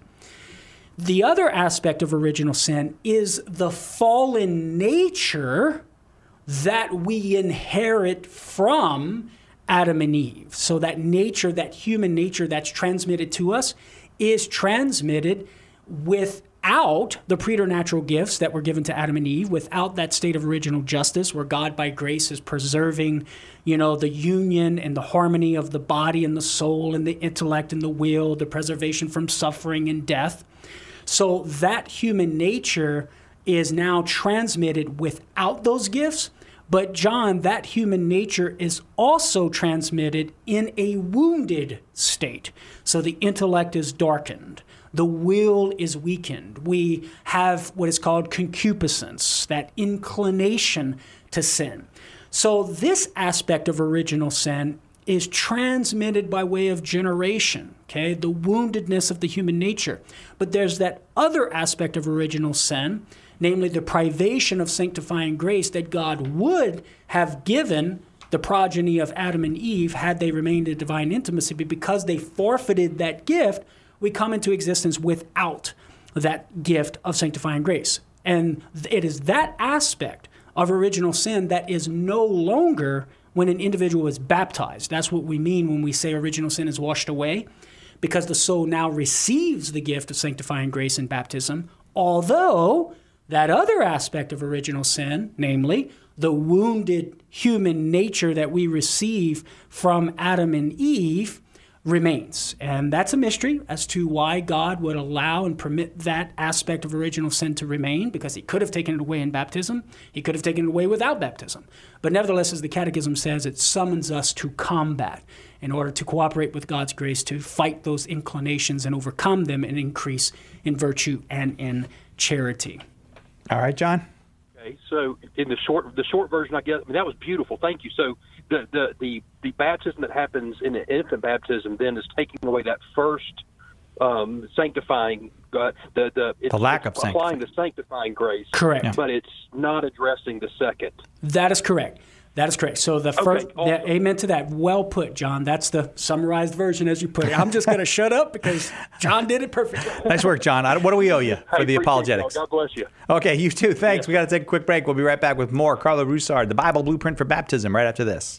The other aspect of original sin is the fallen nature that we inherit from Adam and Eve. So that nature, that human nature that's transmitted to us, is transmitted without the preternatural gifts that were given to Adam and Eve, without that state of original justice where God by grace is preserving, you know, the union and the harmony of the body and the soul and the intellect and the will, the preservation from suffering and death. So that human nature is now transmitted without those gifts. But John, that human nature is also transmitted in a wounded state. So the intellect is darkened. The will is weakened. We have what is called concupiscence, that inclination to sin. So this aspect of original sin is transmitted by way of generation, okay? The woundedness of the human nature. But there's that other aspect of original sin, namely the privation of sanctifying grace that God would have given the progeny of Adam and Eve had they remained in divine intimacy. But because they forfeited that gift, we come into existence without that gift of sanctifying grace. And it is that aspect of original sin that is no longer when an individual is baptized. That's what we mean when we say original sin is washed away, because the soul now receives the gift of sanctifying grace in baptism, although that other aspect of original sin, namely the wounded human nature that we receive from Adam and Eve, remains. And that's a mystery as to why God would allow and permit that aspect of original sin to remain, because he could have taken it away in baptism. He could have taken it away without baptism. But nevertheless, as the Catechism says, it summons us to combat in order to cooperate with God's grace to fight those inclinations and overcome them and increase in virtue and in charity.
All right, John.
Okay, so in the short the short version, I guess, I mean, that was beautiful. Thank you. So the, the, the, the baptism that happens in the infant baptism then is taking away that first um, sanctifying, uh, the the, it's,
the lack
it's
of
applying the sanctifying grace.
Correct.
Yeah.
But it's not addressing the second.
That is correct. That is correct. So the
Okay,
first,
awesome.
that, amen to that. Well put, John. That's the summarized version as you put it. I'm just going to shut up because John did it perfectly.
Nice work, John. I- What do we owe you for
Hey,
the
appreciate
apologetics?
y'all. God bless you.
Okay, you too. Thanks. We got to take a quick break. We'll be right back with more. Carlo Roussard, the Bible Blueprint for Baptism, right after this.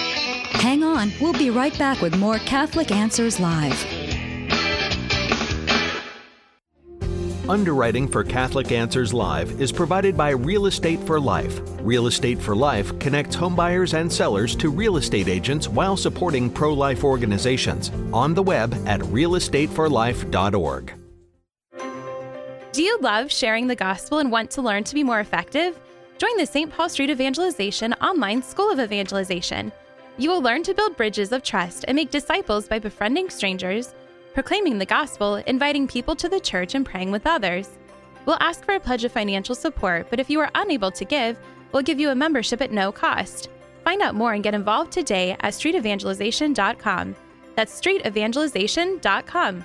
Hang on. We'll be right back with more Catholic Answers Live.
Underwriting for Catholic Answers Live is provided by Real Estate for Life. Real Estate for Life connects homebuyers and sellers to real estate agents while supporting pro-life organizations. On the web at real estate for life dot org.
Do you love sharing the gospel and want to learn to be more effective? Join the Saint Paul Street Evangelization online School of Evangelization. You will learn to build bridges of trust and make disciples by befriending strangers, proclaiming the gospel, inviting people to the church, and praying with others. We'll ask for a pledge of financial support, but if you are unable to give, we'll give you a membership at no cost. Find out more and get involved today at street evangelization dot com. That's street evangelization dot com.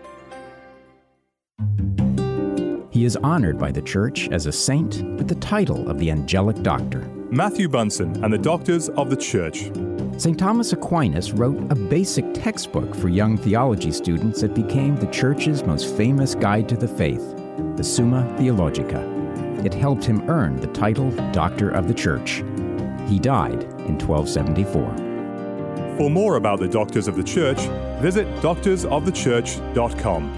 He is honored by the Church as a saint with the title of the Angelic Doctor.
Matthew Bunson and the Doctors of the Church.
Saint Thomas Aquinas wrote a basic textbook for young theology students that became the Church's most famous guide to the faith, the Summa Theologica. It helped him earn the title Doctor of the Church. He died in twelve seventy-four.
For more about the Doctors of the Church, visit doctors of the church dot com.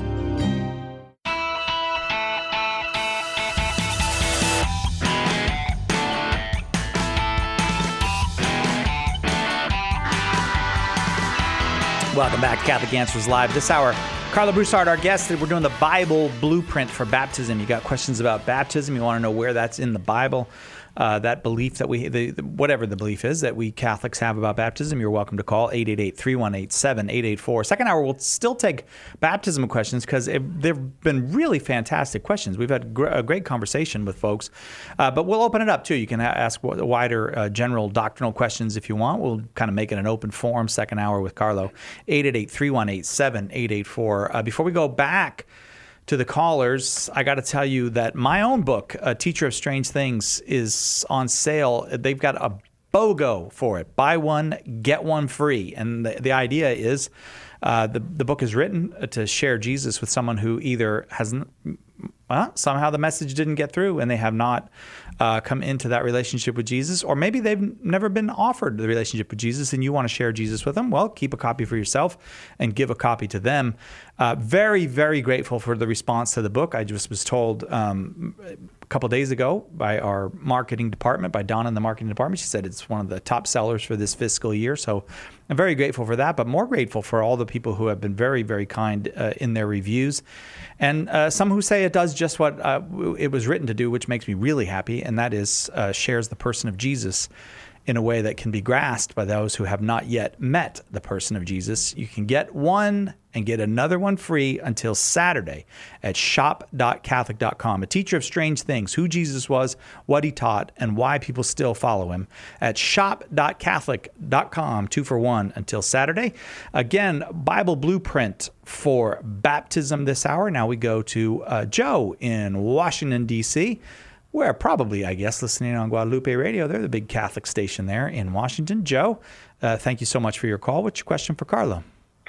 Welcome back to Catholic Answers Live. This hour, Carla Broussard, our guest. We're doing the Bible blueprint for baptism. You got questions about baptism. You want to know where that's in the Bible. Uh, that belief that we, the, the, whatever the belief is that we Catholics have about baptism, you're welcome to call eight eight eight, three one eight, seven eight eight four. Second hour, we'll still take baptism questions because they've been really fantastic questions. We've had gr- a great conversation with folks, uh, but we'll open it up too. You can ha- ask wider uh, general doctrinal questions if you want. We'll kind of make it an open forum. Second hour with Carlo, eight eight eight, three one eight, seven eight eight four. Uh, before we go back to the callers, I got to tell you that my own book, A Teacher of Strange Things, is on sale. They've got a BOGO for it. Buy one, get one free. And the, the idea is uh, the, the book is written to share Jesus with someone who either hasn't, well, somehow the message didn't get through and they have not uh, come into that relationship with Jesus, or maybe they've never been offered the relationship with Jesus and you want to share Jesus with them. Well, keep a copy for yourself and give a copy to them. Uh, very, very grateful for the response to the book. I just was told um, a couple of days ago by our marketing department, by Donna in the marketing department. She said it's one of the top sellers for this fiscal year. So I'm very grateful for that, but more grateful for all the people who have been very, very kind uh, in their reviews. And uh, some who say it does just what uh, it was written to do, which makes me really happy, and that is uh, shares the person of Jesus in a way that can be grasped by those who have not yet met the person of Jesus. You can get one and get another one free until Saturday at shop dot catholic dot com. A Teacher of Strange Things, who Jesus was, what he taught, and why people still follow him at shop dot catholic dot com, two for one until Saturday. Again, Bible blueprint for baptism this hour. Now we go to uh, Joe in Washington, D C, where probably, I guess, listening on Guadalupe Radio. They're the big Catholic station there in Washington. Joe, uh, thank you so much for your call. What's your question for Carla?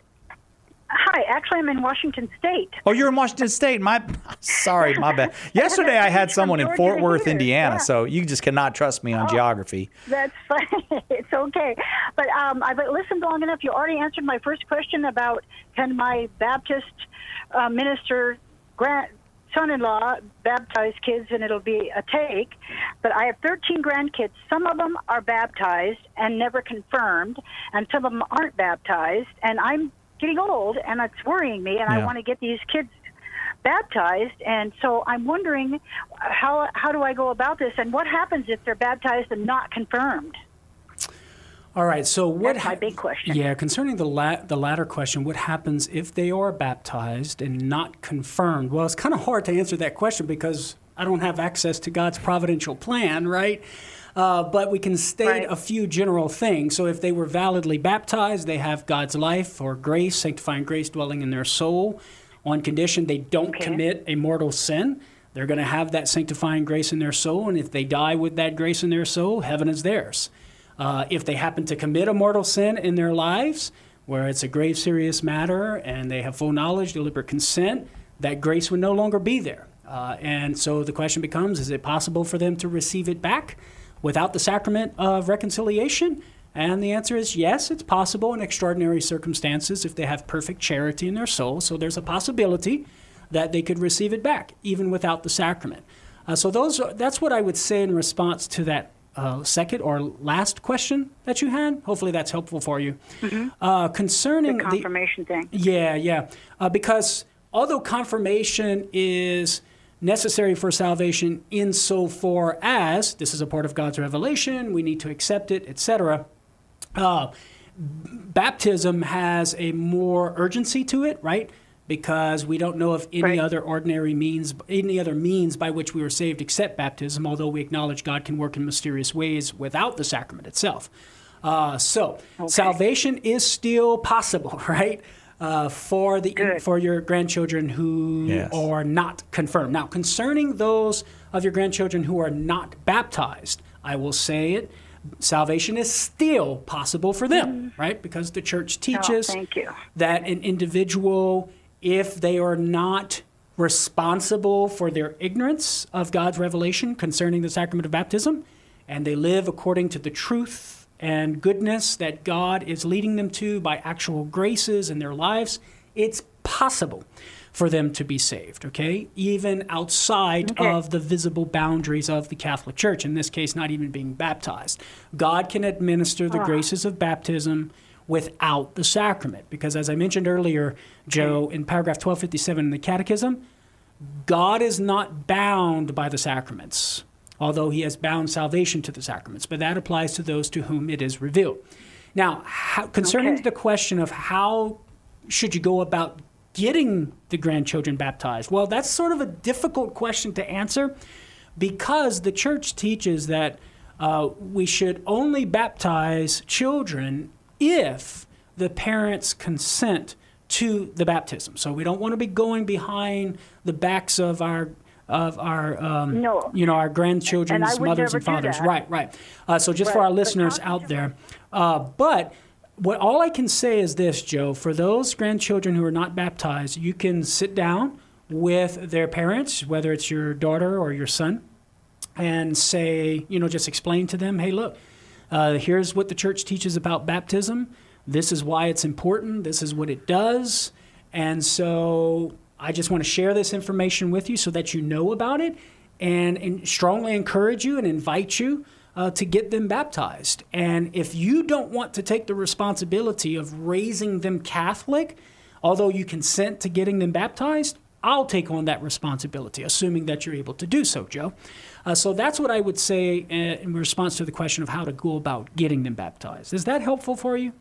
Hi, actually, I'm in Washington State.
Oh, you're in Washington State. My, sorry, my bad. Yesterday, I had someone in Fort Worth, Indiana, yeah. So you just cannot trust me on oh, geography.
That's fine. It's okay. But um, I've listened long enough. You already answered my first question about can my Baptist uh, minister grant son-in-law baptize kids, and it'll be a take. But I have thirteen grandkids. Some of them are baptized and never confirmed, and some of them aren't baptized. And I'm getting old, and it's worrying me, and yeah. I want to get these kids baptized. And so I'm wondering how how do I go about this, and what happens if they're baptized and not confirmed?
All right, so what...
That's my big question.
Yeah, concerning the la- the latter question, what happens if they are baptized and not confirmed? Well, it's kind of hard to answer that question because I don't have access to God's providential plan, right? Uh, but we can state right. a few general things. So if they were validly baptized, they have God's life or grace, sanctifying grace dwelling in their soul, on condition they don't okay. commit a mortal sin. They're going to have that sanctifying grace in their soul, and if they die with that grace in their soul, heaven is theirs. Uh, if they happen to commit a mortal sin in their lives, where it's a grave, serious matter, and they have full knowledge, deliberate consent, that grace would no longer be there. Uh, and so the question becomes, is it possible for them to receive it back without the sacrament of reconciliation? And the answer is yes, it's possible in extraordinary circumstances if they have perfect charity in their soul. So there's a possibility that they could receive it back, even without the sacrament. Uh, so those are, that's what I would say in response to that uh, second or last question that you had. Hopefully that's helpful for you.
Mm-hmm.
Uh, concerning
the confirmation
the,
thing.
Yeah, yeah. Uh, because although confirmation is necessary for salvation insofar as this is a part of God's revelation, we need to accept it, et cetera, uh, baptism has a more urgency to it, right? Because we don't know of any
right.
other ordinary means, any other means by which we were saved except baptism, although we acknowledge God can work in mysterious ways without the sacrament itself. Uh, so okay. salvation is still possible, right? Uh, for the Good. for your grandchildren who yes. are not confirmed. Now, concerning those of your grandchildren who are not baptized, I will say it, salvation is still possible for them, mm-hmm. right? Because the church teaches
oh, thank you.
that an individual, if they are not responsible for their ignorance of God's revelation concerning the sacrament of baptism, and they live according to the truth and goodness that God is leading them to by actual graces in their lives, it's possible for them to be saved, okay? Even outside okay. of the visible boundaries of the Catholic Church, in this case, not even being baptized. God can administer the oh. graces of baptism without the sacrament, because as I mentioned earlier, Joe, in paragraph twelve fifty-seven in the Catechism, God is not bound by the sacraments, although he has bound salvation to the sacraments, but that applies to those to whom it is revealed. Now, how, concerning okay. the question of how should you go about getting the grandchildren baptized, well, that's sort of a difficult question to answer because the church teaches that uh, we should only baptize children if the parents consent to the baptism. So we don't want to be going behind the backs of our of our, um,
no.
you know, our grandchildren's
and
mothers and fathers. Right, right. Uh, so just
right.
for our listeners out there. Uh, but what all I can say is this, Joe, for those grandchildren who are not baptized, you can sit down with their parents, whether it's your daughter or your son, and say, you know, just explain to them, hey, look, uh, here's what the church teaches about baptism. This is why it's important. This is what it does. And so I just want to share this information with you so that you know about it and, and strongly encourage you and invite you uh, to get them baptized. And if you don't want to take the responsibility of raising them Catholic, although you consent to getting them baptized, I'll take on that responsibility, assuming that you're able to do so, Joe. Uh, so that's what I would say uh, in response to the question of how to go about getting them baptized. Is that helpful for you?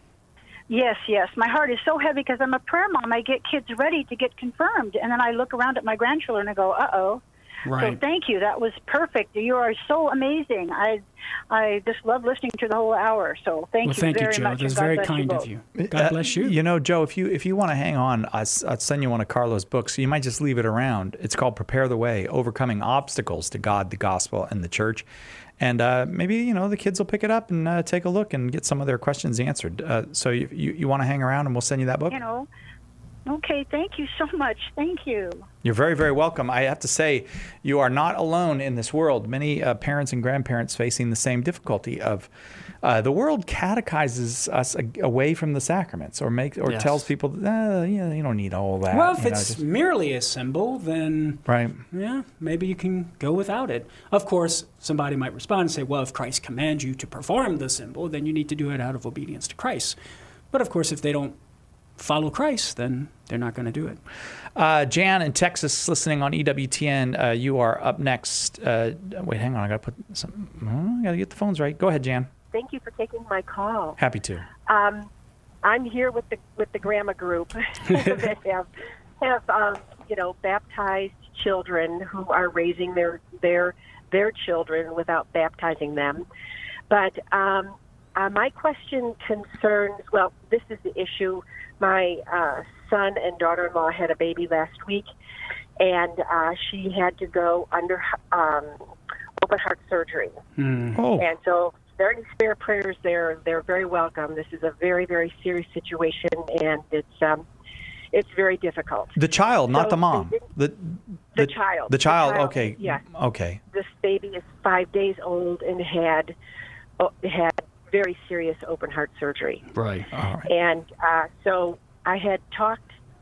Yes, yes. My heart is so heavy because I'm a prayer mom. I get kids ready to get confirmed, and then I look around at my grandchildren and go, uh-oh.
Right.
So thank you. That was perfect. You are so amazing. I I just love listening to the whole hour. So thank
well,
you
thank
very
you, Joe.
much.
That's very kind of you. God bless you.
Uh, you know, Joe, if you if you want to hang on, I'll, I'll send you one of Carlo's books. You might just leave it around. It's called Prepare the Way, Overcoming Obstacles to God, the Gospel, and the Church. And uh, maybe, you know, the kids will pick it up and uh, take a look and get some of their questions answered. Uh, so you, you, you want to hang around and we'll send you that book?
You know, okay, thank you so much. Thank you.
You're very, very welcome. I have to say, you are not alone in this world. Many uh, parents and grandparents facing the same difficulty of uh, the world catechizes us a- away from the sacraments or make or
yes.
tells people, eh, yeah, you don't need all that.
Well, if
you
it's
know, just...
merely a symbol, then
right.
yeah, maybe you can go without it. Of course, somebody might respond and say, well, if Christ commands you to perform the symbol, then you need to do it out of obedience to Christ. But of course, if they don't follow Christ, then they're not going to do it.
Uh, Jan in Texas, listening on E W T N, uh, you are up next. Uh, wait, hang on, I got to put some. Oh, I got to get the phones right. Go ahead, Jan.
Thank you for taking my call.
Happy to.
Um, I'm here with the with the grandma group that have have um, you know baptized children who are raising their their their children without baptizing them. But um, uh, my question concerns. Well, this is the issue. My uh, son and daughter-in-law had a baby last week, and uh, she had to go under um, open heart surgery.
Mm.
Oh.
And so, if there are any spare prayers there, they're very welcome. This is a very, very serious situation, and it's um, it's very difficult.
The child, not
so
the mom. The,
the,
the
child.
The child.
The child,
okay.
Yeah.
Okay.
This baby is five days old and had oh, had very serious open heart surgery.
Right. All right.
And uh, so I had talked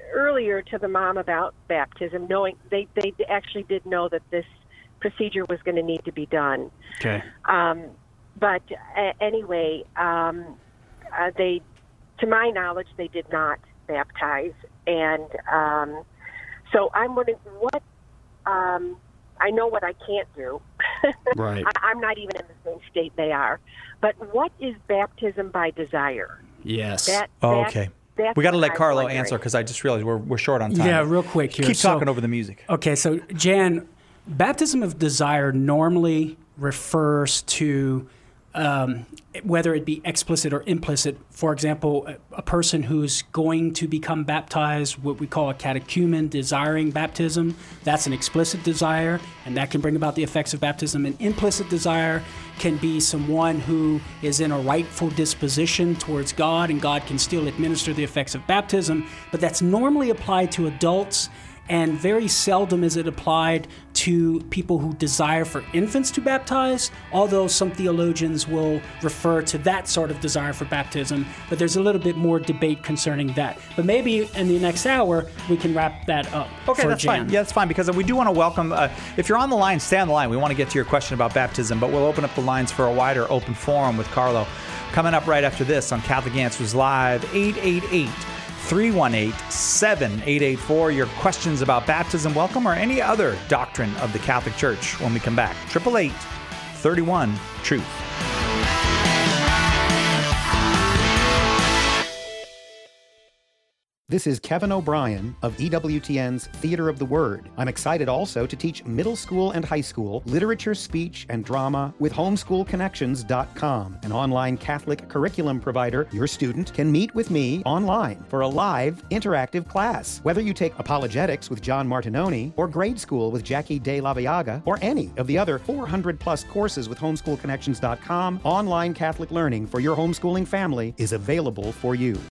earlier to the mom about baptism, knowing they, they actually did know that this procedure was going to need to be done.
Okay.
Um, but uh, anyway, um, uh, they, to my knowledge, they did not baptize. And um, so I'm wondering what, um, I know what I can't do.
Right.
I, I'm not even in the same state they are. But what is baptism by desire?
Yes.
That,
Oh,
that,
okay.
that's
We got to
what
let
I'm
Carlo
wondering.
answer because I just realized we're, we're short on time.
Yeah, real quick here.
Keep
So-
talking over the music.
Okay, so Jan, baptism of desire normally refers to um, whether it be explicit or implicit. For example, a, a person who's going to become baptized, what we call a catechumen, desiring baptism, that's an explicit desire, and that can bring about the effects of baptism. An implicit desire can be someone who is in a rightful disposition towards God, and God can still administer the effects of baptism, but that's normally applied to adults, and very seldom is it applied to people who desire for infants to baptize, although some theologians will refer to that sort of desire for baptism, but there's a little bit more debate concerning that. But maybe in the next hour, we can wrap that up.
Okay,
for
that's
Jan.
fine. Yeah, that's fine because we do want to welcome, uh, if you're on the line, stay on the line. We want to get to your question about baptism, but we'll open up the lines for a wider open forum with Carlo. Coming up right after this on Catholic Answers Live, eight eight eight, three one eight, seven eight eight four. Your questions about baptism, welcome, or any other doctrine of the Catholic Church when we come back. eight eight eight, three one, truth.
This is Kevin O'Brien of E W T N's Theater of the Word. I'm excited also to teach middle school and high school literature, speech, and drama with homeschool connections dot com, an online Catholic curriculum provider. Your student can meet with me online for a live, interactive class. Whether you take apologetics with John Martinoni, or grade school with Jackie De La Viaga, or any of the other four hundred plus courses with homeschool connections dot com, online Catholic learning for your homeschooling family is available for you.